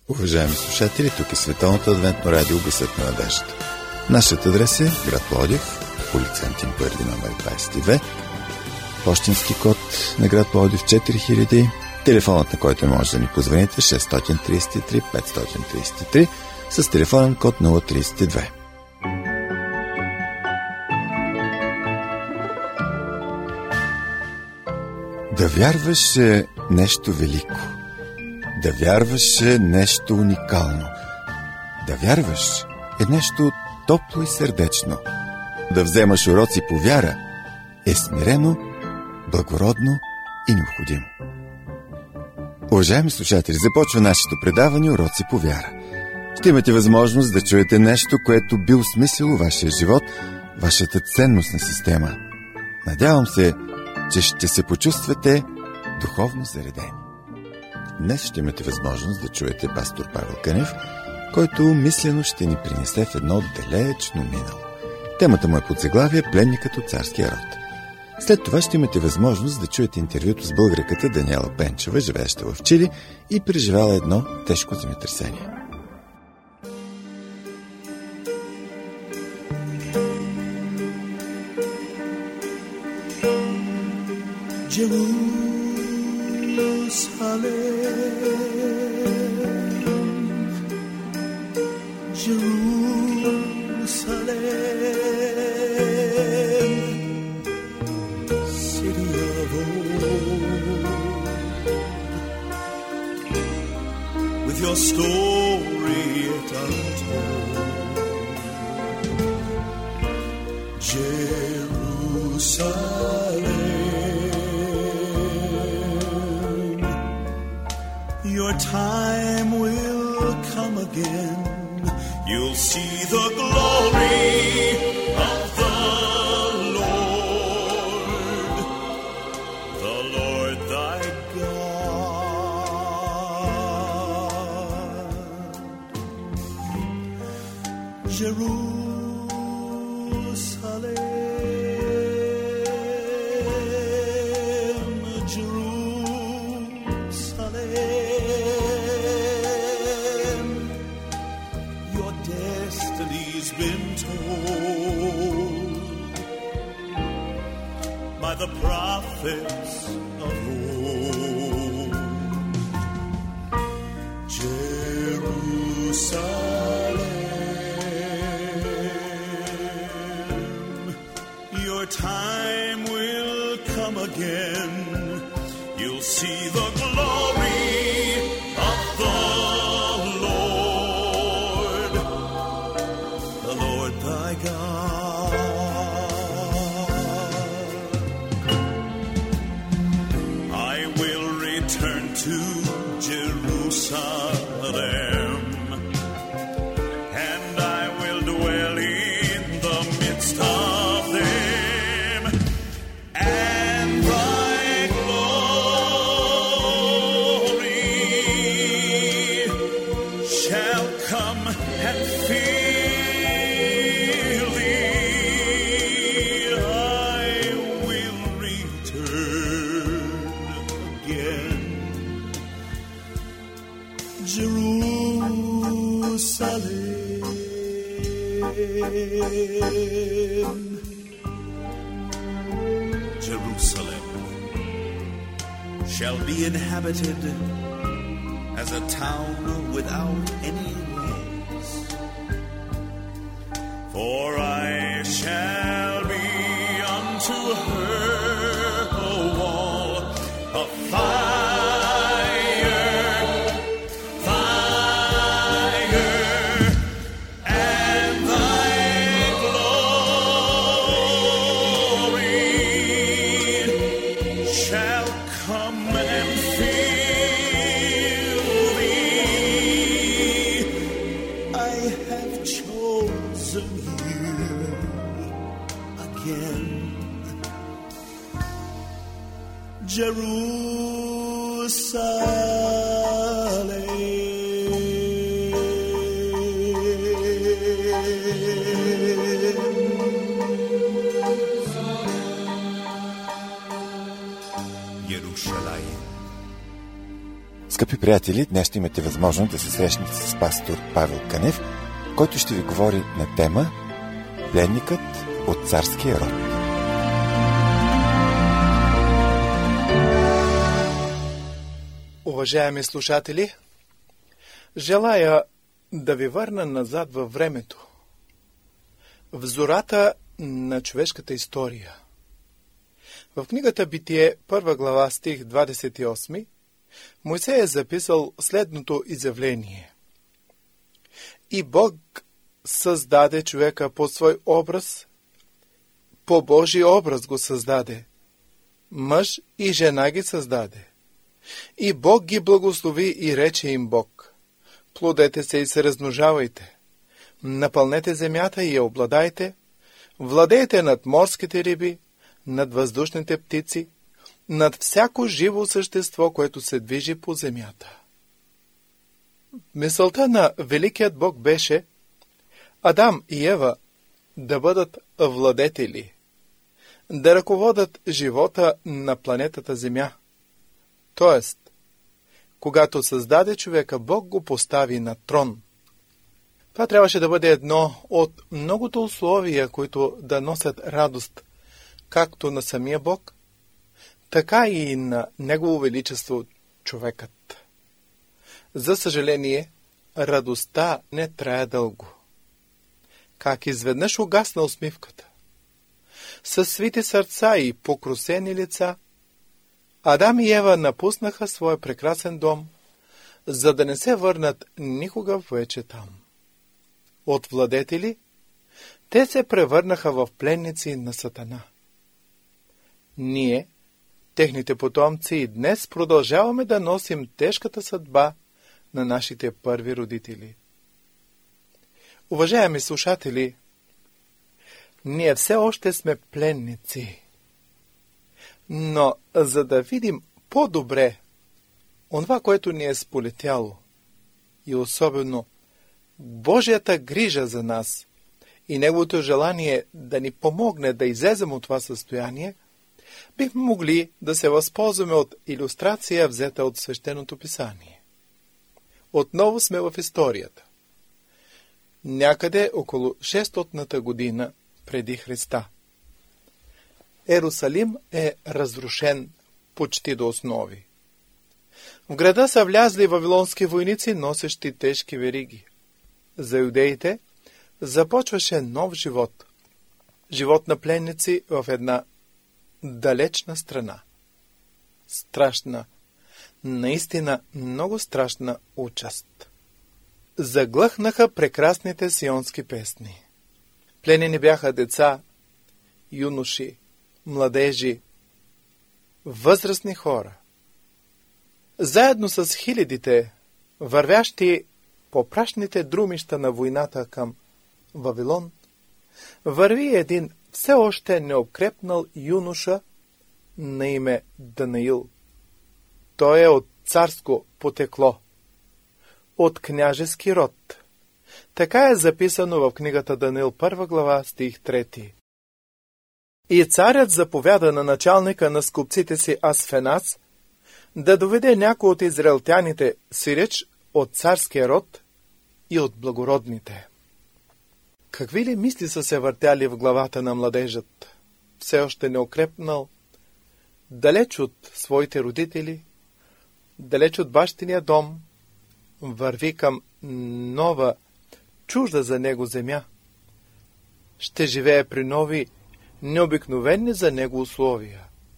Уважаеми слушатели, тук е Световното адвентно радио Гласът на надеждата. Нашият адрес е град Пловдив, улица Антим Първи, номер 22, пощенски код на град Пловдив 4000, телефонът, на който може да ни позвоните 633 533 с телефонен код 032. Да вярваш е нещо велико. Да вярваш е нещо уникално. Да вярваш е нещо топло и сърдечно. Да вземаш уроци по вяра е смирено, благородно и необходимо. Уважаеми слушатели, започва нашето предаване Уроци по вяра. Ще имате възможност да чуете нещо, което би осмислило вашия живот, вашата ценностна система. Надявам се, че ще се почувствате духовно заредени. Днес ще имате възможност да чуете пастор Павел Кънев, който мислено ще ни принесе в едно далечно минало. Темата му е под заглавие "Пленникът от царския род". След това ще имате възможност да чуете интервюто с българката Даниела Пенчева, живееща в Чили и преживяла едно тежко земетресение. Your story yet untold, Jerusalem, your time will come again. You'll see the glory of the Lord thy God. Jerusalem, your destiny's been told by the prophets of old. Jerusalem, your time will come again. You'll see the glory of the Lord thy God. I will return to Jerusalem, and I will dwell in the midst of them, and thy glory shall come and fill thee. I will return again. Jerusalem shall be inhabited as a town without any walls, for I shall be unto her a wall of fire. Скъпи приятели, днес ще имате възможност да се срещнете с пастор Павел Кънев, който ще ви говори на тема Пленникът от царския род. Уважаеми слушатели, желая да ви върна назад във времето, в зората на човешката история. В книгата Битие, 1 глава, стих 28, Мойсей е записал следното изявление. И Бог създаде човека по свой образ, по Божий образ го създаде. Мъж и жена ги създаде. И Бог ги благослови и рече им Бог: плодете се и се размножавайте, напълнете земята и я обладайте, владейте над морските риби, над въздушните птици, над всяко живо същество, което се движи по земята. Мисълта на великият Бог беше Адам и Ева да бъдат владетели, да ръководят живота на планетата Земя. Тоест, когато създаде човека, Бог го постави на трон. Това трябваше да бъде едно от многото условия, които да носят радост както на самия Бог, така и на Негово величество човекът. За съжаление, радостта не трае дълго. Как изведнъж угасна усмивката. Със свити сърца и покрусени лица, Адам и Ева напуснаха своя прекрасен дом, за да не се върнат никога вече там. От владетели, те се превърнаха в пленници на Сатана. Ние, техните потомци, и днес продължаваме да носим тежката съдба на нашите първи родители. Уважаеми слушатели, ние все още сме пленници. Но за да видим по-добре онова, което ни е сполетяло, и особено Божията грижа за нас и Неговото желание да ни помогне да излезем от това състояние, бихме могли да се възползваме от илюстрация, взета от Свещеното писание. Отново сме в историята. Някъде около 600-та година преди Христа. Ерусалим е разрушен почти до основи. В града са влязли вавилонски войници, носещи тежки вериги. За юдеите започваше нов живот. Живот на пленници в една далечна страна. Страшна, наистина много страшна участ. Заглъхнаха прекрасните сионски песни. Пленени бяха деца, юноши, младежи, възрастни хора. Заедно с хилядите, вървящи по прашните друмища на войната към Вавилон, върви един все още неукрепнал юноша на име Данаил. Той е от царско потекло, от княжески род. Така е записано в книгата Данаил, 1 глава, стих 3. И царят заповяда на началника на скупците си Асфеназ да доведе някой от израелтяните, сиреч от царския род и от благородните. Какви ли мисли са се въртяли в главата на младежът, все още неукрепнал, далеч от своите родители, далеч от бащиния дом, върви към нова, чужда за него земя. Ще живее при нови, необикновени за него условия.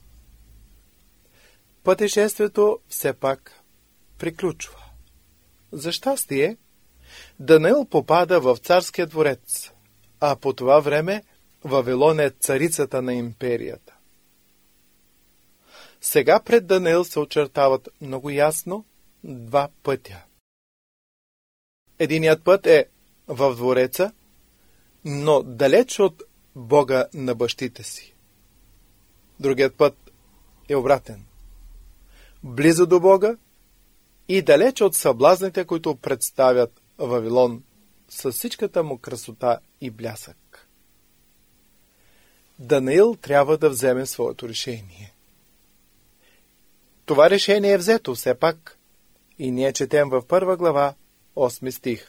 Пътешествието все пак приключва. За щастие, Данаил попада в царския дворец, а по това време Вавилон е царицата на империята. Сега пред Данаил се очертават много ясно два пътя. Единият път е в двореца, но далеч от Бога на бащите си. Другият път е обратен. Близо до Бога и далеч от съблазните, които представят Вавилон с всичката му красота и блясък. Данаил трябва да вземе своето решение. Това решение е взето все пак, И ние четем в 1 глава, 8 стих.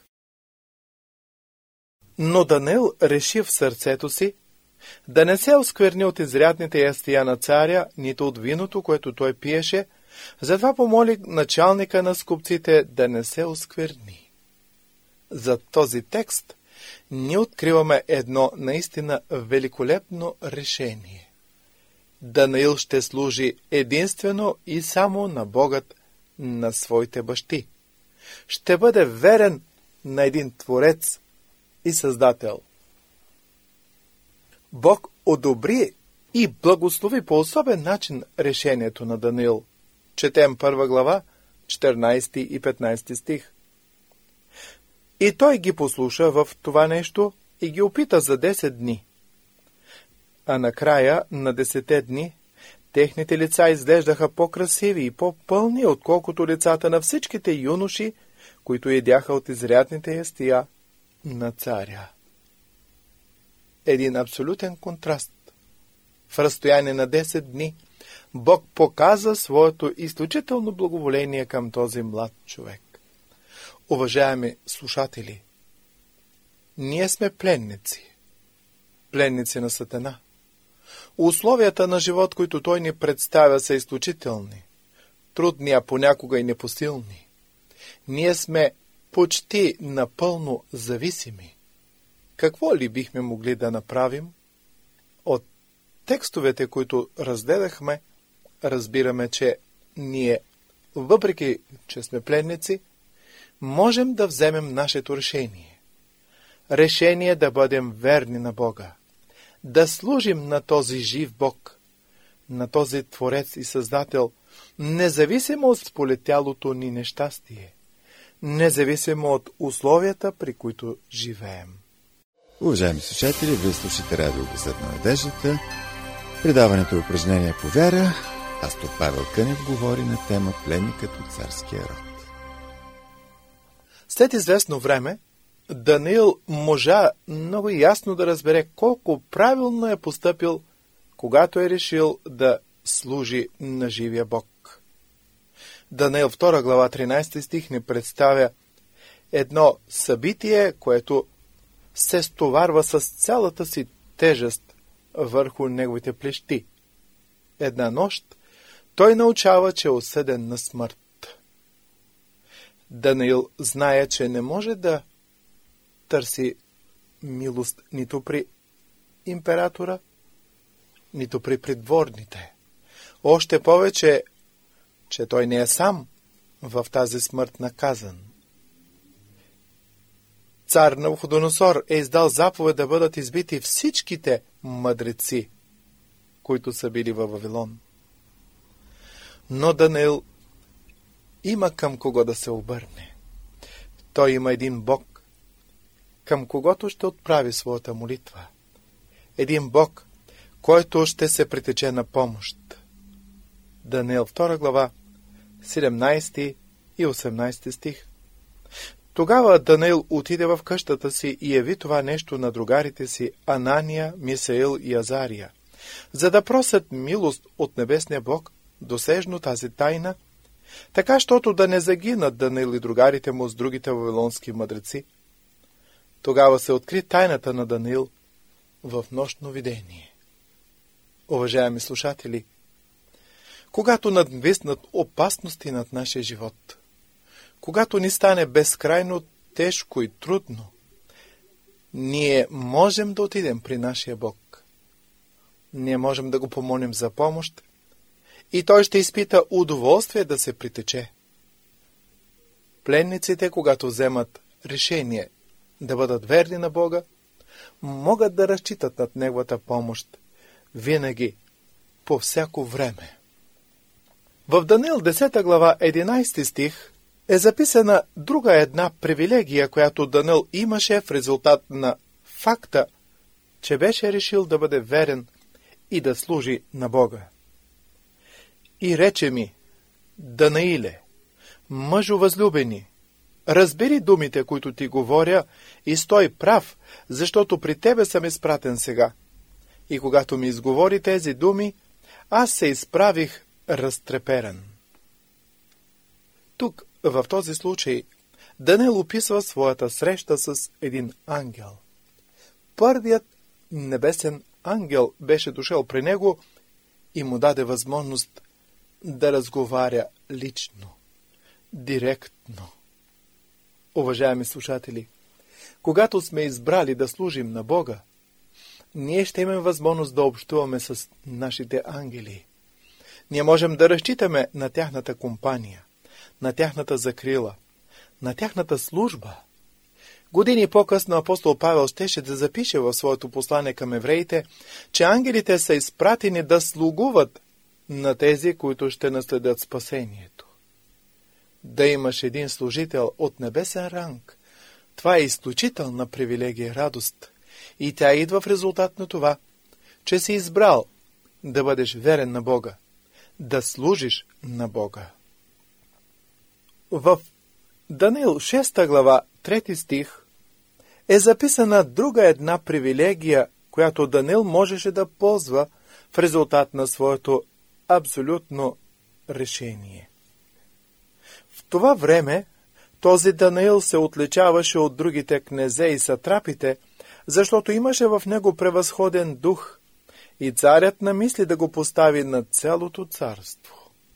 Но Даниил реши в сърцето си да не се оскверни от изрядните ястия на царя, нито от виното, което той пиеше, затова помоли началника на скупците да не се оскверни. За този текст ние откриваме едно наистина великолепно решение. Даниил ще служи единствено и само на Богът на своите бащи. Ще бъде верен на един Творец и Създател. Бог одобри и благослови по особен начин решението на Даниил. Четем 1 глава, 14 и 15 стих. И той ги послуша в това нещо и ги опита за 10 дни. А накрая на 10 дни техните лица изглеждаха по-красиви и по-пълни, отколкото лицата на всичките юноши, които едяха от изрядните ястия на царя. Един абсолютен контраст. В разстояние на 10 дни Бог показа своето изключително благоволение към този млад човек. Уважаеми слушатели, ние сме пленници. Пленници на Сатана. Условията на живот, които той ни представя, са изключителни, трудни, а понякога и непосилни. Ние сме почти напълно зависими. Какво ли бихме могли да направим? От текстовете, които разгледахме, разбираме, че ние, въпреки че сме пленници, можем да вземем нашето решение. Решение да бъдем верни на Бога. Да служим на този жив Бог, на този Творец и Създател, независимо от сполетялото ни нещастие, независимо от условията, при които живеем. Уважаеми слушатели, вие слушате Радио Гласът на надеждата. Предаването е упражнение по вяра. Пастор Павел Кънев говори на тема Пленникът от царския род. След известно време, Даниил можа много ясно да разбере колко правилно е постъпил, когато е решил да служи на живия Бог. Даниил 2 глава 13 стих ни представя едно събитие, което се стоварва с цялата си тежест върху неговите плещи. Една нощ той научава, че е осъден на смърт. Даниил знае, че не може да търси милост нито при императора, нито при придворните. Още повече, че той не е сам в тази смърт наказан. Цар Навуходоносор е издал заповед да бъдат избити всичките мъдреци, които са били във Вавилон. Но Даниил има към кого да се обърне. Той има един Бог, към когото ще отправи своята молитва. Един Бог, който ще се притече на помощ. Даниил 2 глава, 17 и 18 стих. Тогава Даниил отиде в къщата си и яви това нещо на другарите си Анания, Мисаил и Азария, за да просят милост от небесния Бог, досежно тази тайна, така, щото да не загинат Даниил и другарите му с другите вавилонски мъдреци. Тогава се откри тайната на Даниил в нощно видение. Уважаеми слушатели, когато надвиснат опасности над нашия живот, когато ни стане безкрайно тежко и трудно, ние можем да отидем при нашия Бог. Ние можем да го помолим за помощ и той ще изпита удоволствие да се притече. Пленниците, когато вземат решение да бъдат верни на Бога, могат да разчитат над Неговата помощ винаги, по всяко време. В Даниил 10 глава 11 стих е записана друга една привилегия, която Даниил имаше в резултат на факта, че беше решил да бъде верен и да служи на Бога. И рече ми: Данаиле, мъжо възлюбени, разбери думите, които ти говоря, и стой прав, защото при тебе съм изпратен сега. И когато ми изговори тези думи, аз се изправих разтреперан. Тук В този случай Даниил описва своята среща с един ангел. Първият небесен ангел беше дошъл при него и му даде възможност да разговаря лично, директно. Уважаеми слушатели, когато сме избрали да служим на Бога, ние ще имаме възможност да общуваме с нашите ангели. Ние можем да разчитаме на тяхната компания, на тяхната закрила, на тяхната служба. Години по-късно апостол Павел щеше да запише в своето послание към евреите, че ангелите са изпратени да слугуват на тези, които ще наследят спасението. Да имаш един служител от небесен ранг, това е изключителна привилегия и радост. И тя идва в резултат на това, че си избрал да бъдеш верен на Бога, да служиш на Бога. В Даниил 6 глава, 3 стих, е записана друга една привилегия, която Даниил можеше да ползва в резултат на своето абсолютно решение. В това време този Даниил се отличаваше от другите князе и сатрапите, защото имаше в него превъзходен дух и царят намисли да го постави над цялото царство.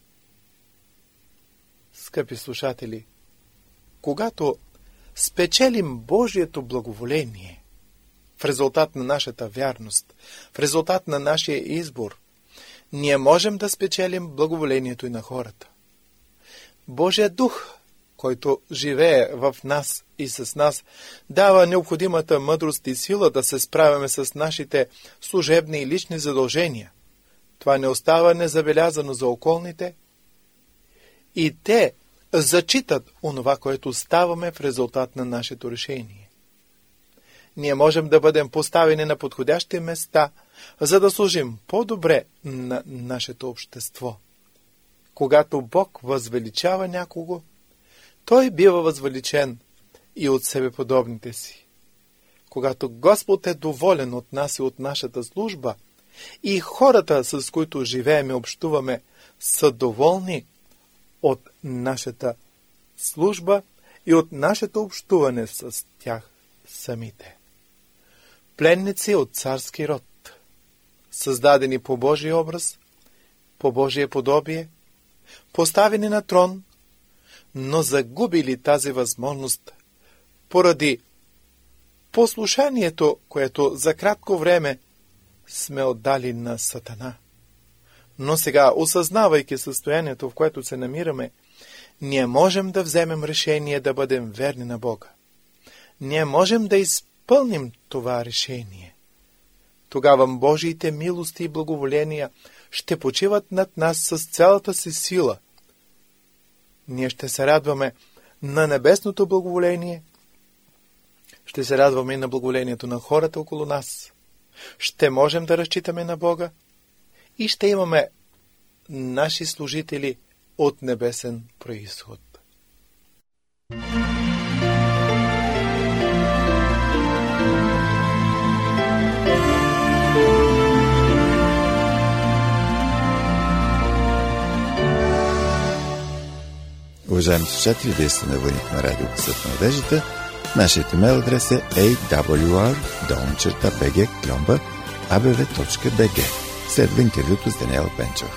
Скъпи слушатели, когато спечелим Божието благоволение в резултат на нашата вярност, в резултат на нашия избор, ние можем да спечелим благоволението и на хората. Божият дух, който живее в нас и с нас, дава необходимата мъдрост и сила да се справяме с нашите служебни и лични задължения. Това не остава незабелязано за околните и те зачитат онова, което ставаме в резултат на нашето решение. Ние можем да бъдем поставени на подходящи места, за да служим по-добре на нашето общество. Когато Бог възвеличава някого, той бива възвеличен и от себеподобните си. Когато Господ е доволен от нас и от нашата служба, и хората, с които живеем и общуваме, са доволни от нашата служба и от нашето общуване с тях самите. Пленници от царски род, създадени по Божий образ, по Божие подобие, поставени на трон, но загубили тази възможност поради послушанието, което за кратко време сме отдали на Сатана. Но сега, осъзнавайки състоянието, в което се намираме, ние можем да вземем решение да бъдем верни на Бога. Ние можем да изпълним това решение. Тогава Божиите милости и благоволения ще почиват над нас с цялата си сила. Ние ще се радваме на небесното благоволение, ще се радваме и на благоволението на хората около нас. Ще можем да разчитаме на Бога и ще имаме наши служители от небесен произход. Уважаеми слушатели, вие сте на вълните на Радио Гласът на надеждата. Нашият имейл адрес е awr@abv.bg. Следва интервюто с Даниела Пенчева.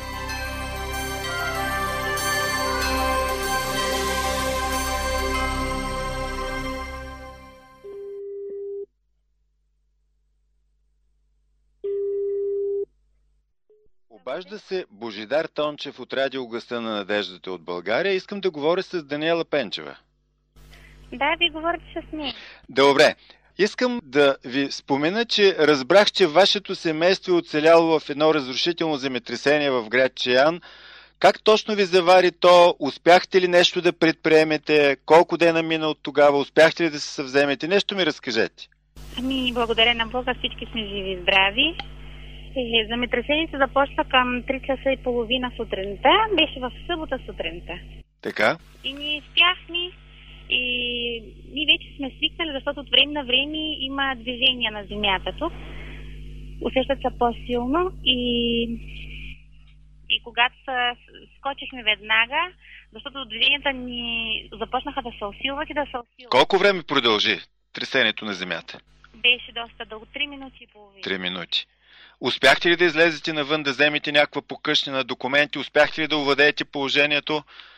Обажда се Божидар Тончев от Радио Гласа на надеждата от България. Искам да говоря с Даниела Пенчева. Да, ви говорите с нея. Добре. Искам да ви спомена, че разбрах, че вашето семейство е оцеляло в едно разрушително земетресение в град Чеян. Как точно ви завари то? Успяхте ли нещо да предприемете? Колко дена мина от тогава? Успяхте ли да се съвземете? Нещо ми разкажете. Ами, благодаря на Бога, всички сме живи и здрави. Земетресението започна към 3 часа и половина сутринта. Беше в събота сутринта. Така? И ние спяхме. И ние вече сме свикнали, защото от време на време има движение на земята тук. Усещат се по-силно и когато скочихме веднага Защото движенията ни започнаха да се усилват и да се усилват. Колко време продължи тресението на земята? Беше доста дълго, 3 минути и половина. 3 минути. Успяхте ли да излезете навън, да вземете някаква покъщнина документи? Успяхте ли да овладеете положението?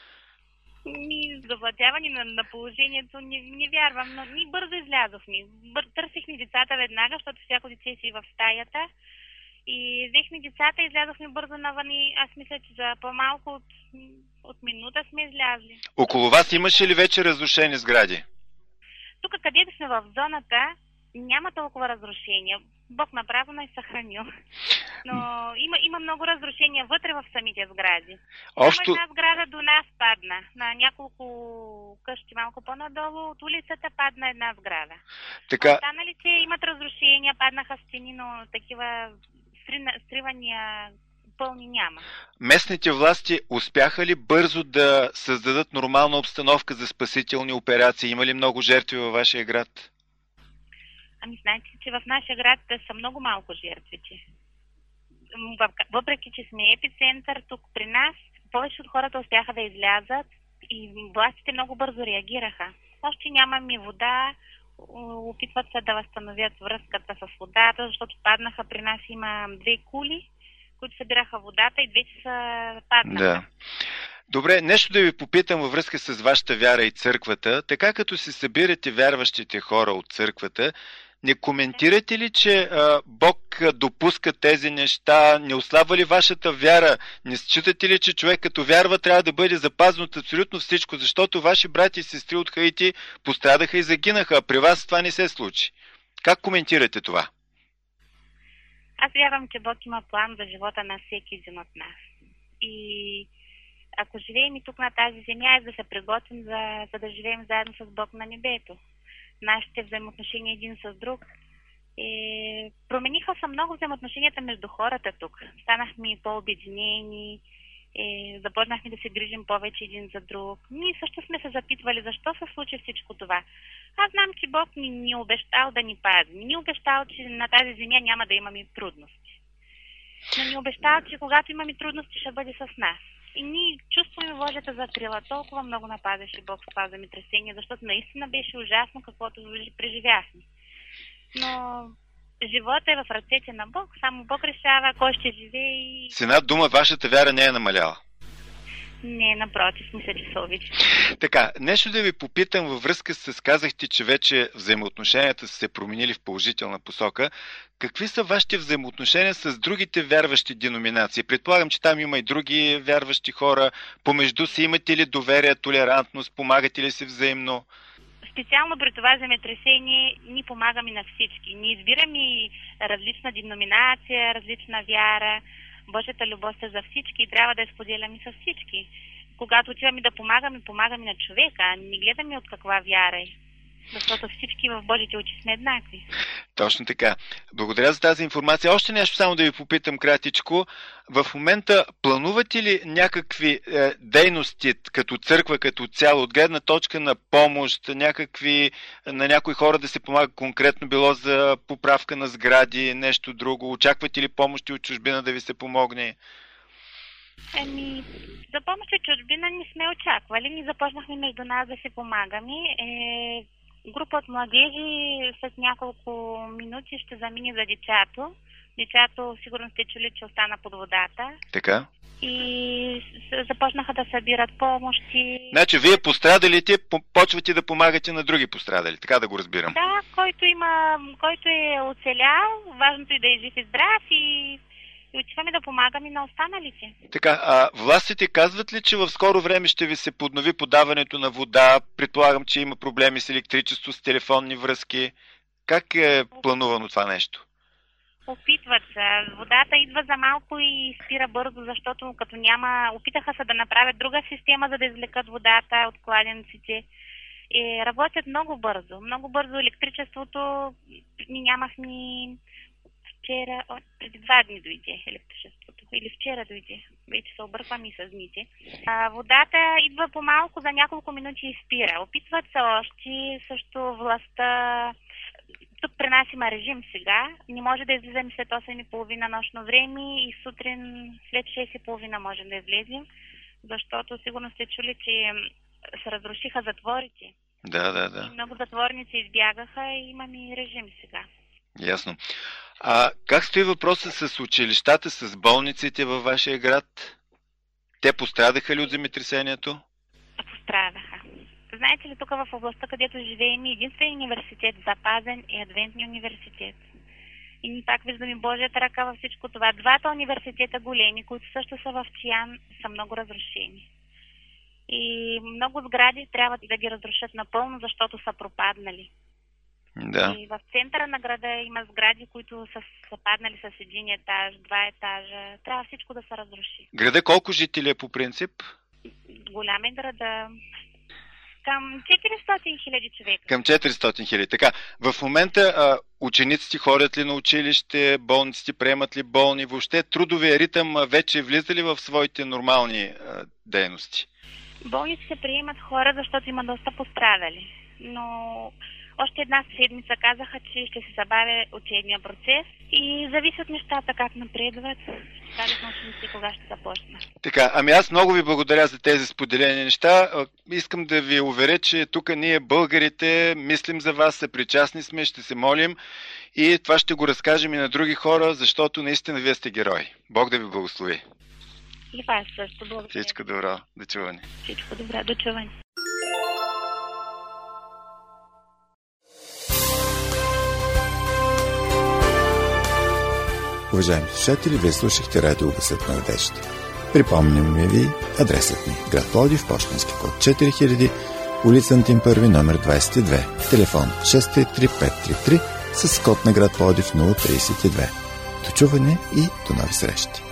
Завладяване на положението не вярвам, но ние бързо излязохме. Търсихме децата веднага, защото всяко дете си в стаята. И взехме децата и излязохме бързо навън и аз мисля, че за по-малко от минута сме излязли. Около вас имаше ли вече разрушени сгради? Тук, където сме в зоната, няма толкова разрушения. Бог направо е съхранил. Но има много разрушения вътре в самите сгради. Общо... Една сграда до нас падна. На няколко къщи малко по-надолу от улицата падна една сграда. Така... Останалите имат разрушения, паднаха стени, но такива сривания пълни няма. Местните власти успяха ли бързо да създадат нормална обстановка за спасителни операции? Има ли много жертви във вашия град? Ами знаете, че в нашия град са много малко жертвите. Въпреки, че сме епицентър тук при нас, повече от хората успяха да излязат и властите много бързо реагираха. Още нямаме вода, опитват се да възстановят връзката с водата, защото паднаха при нас, има 2 кули, които събираха водата и двете са паднаха. Да. Добре, нещо да ви попитам във връзка с вашата вяра и църквата. Така като се събирате вярващите хора от църквата, не коментирате ли, че Бог допуска тези неща? Не ослабва ли вашата вяра? Не считате ли, че човек като вярва трябва да бъде запазен от абсолютно всичко? Защото ваши брати и сестри от Хаити пострадаха и загинаха, а при вас това не се случи. Как коментирате това? Аз вярвам, че Бог има план за живота на всеки един от нас. И ако живеем и тук на тази земя, е да се приготвим за да живеем заедно с Бог на небето. Нашите взаимоотношения един с друг. Промениха се много взаимоотношенията между хората тук. Станахме по-обединени, започнахме да се грижим повече един за друг. Ние също сме се запитвали защо се случи всичко това. Аз знам, че Бог ни е обещал да ни пази. Ни е обещал, че на тази земя няма да имаме трудности. Но ни е обещал, че когато имаме трудности, ще бъде с нас. И ние чувстваме Божията закрила. Толкова много нападаше Бог с това земетресение, защото наистина беше ужасно каквото преживяхме. Но живота е в ръцете на Бог. Само Бог решава кой ще живее и... С една дума, вашата вяра не е намаляла. Не, напротив, мисля, че се увеличи. Така, нещо да ви попитам във връзка с казахте, че вече взаимоотношенията са се променили в положителна посока. Какви са вашите взаимоотношения с другите вярващи деноминации? Предполагам, че там има и други вярващи хора. Помежду си имате ли доверие, толерантност, помагате ли си взаимно? Специално при това земетресение ние помагаме на всички. Ние избираме различна деноминация, различна вяра. Божията любов е за всички и трябва да я споделяме с всички. Когато отиваме да помагаме на човека, а не гледаме от каква вяра е. Защото всички в Божите очи сме еднакви. Точно така. Благодаря за тази информация. Още нещо само да ви попитам кратичко. В момента планувате ли някакви дейности като църква, като цяло, от гледна точка на помощ, на някои хора да се помага конкретно, било за поправка на сгради, нещо друго? Очаквате ли помощи от чужбина да ви се помогне? За помощ от чужбина не сме очаквали. Ние започнахме между нас да се помагаме. Група от младежи след няколко минути ще замине за дечато. Дечато, сигурно сте чули, че остана под водата. Така. И започнаха да събират помощи. Значи, вие пострадалите почвате да помагате на други пострадали, така да го разбирам. Да, който е оцелял, важното е да е жив и здрав и отиваме да помагаме на останалите. Така, а властите казват ли, че в скоро време ще ви се поднови подаването на вода? Предполагам, че има проблеми с електричество, с телефонни връзки. Как е планувано това нещо? Опитват се. Водата идва за малко и спира бързо, защото като няма... Опитаха се да направят друга система, за да извлекат водата от кладенците. Работят много бързо. Много бързо електричеството ни нямахме... Вчера, преди 2 дни дойде електричеството. Или вчера дойде. Вече се обърквам и с дните. Водата идва по-малко, за няколко минути и спира. Опитват се още, също властта... Тук при нас има режим сега. Не може да излизаме след 8:30 нощно време и сутрин след 6:30 можем да излезем. защото сигурно сте чули, че се разрушиха затворите. Да. И много затворници избягаха и имаме и режим сега. Ясно. А как стои въпросът с училищата, с болниците във вашия град? Те пострадаха ли от земетресението? Пострадаха. Знаете ли, тук в областта, където живеем, единствен университет запазен е Адвентния университет. И ние пак виждаме Божията ръка във всичко това. Двата университета големи, които също са в Чиян, са много разрушени. И много сгради трябва да ги разрушат напълно, защото са пропаднали. Да. И в центъра на града има сгради, които са паднали с един етаж, 2 етажа. Трябва всичко да се разруши. Града колко жители е по принцип? Голям е града. Към 400 хиляди човека. Към 400 хиляди. Така, в момента учениците ходят ли на училище, болниците приемат ли болни? Въобще трудовия ритъм вече влиза ли в своите нормални дейности? Болниците приемат хора, защото има доста пострадали. Но още една седмица казаха, че ще се забавя учебния процес и зависи от нещата как напредват. Дали на ученици кога ще започна. Така, ами аз много ви благодаря за тези споделени неща. Искам да ви уверя, че тук ние българите мислим за вас, съпричастни сме, ще се молим и това ще го разкажем и на други хора, защото наистина вие сте герои. Бог да ви благослови. И вас също благодаря. Всичко добро, до чуване. Всичко добро, до чуване. Уважаеми слушатели, вие слушахте радио Гласът на надеждата. Припомняме ви адресът ни. Град Пловдив, пощенски код 4000, улица Антим I, номер 22, телефон 633-533 с код на град Пловдив 032. До чуване и до нови срещи!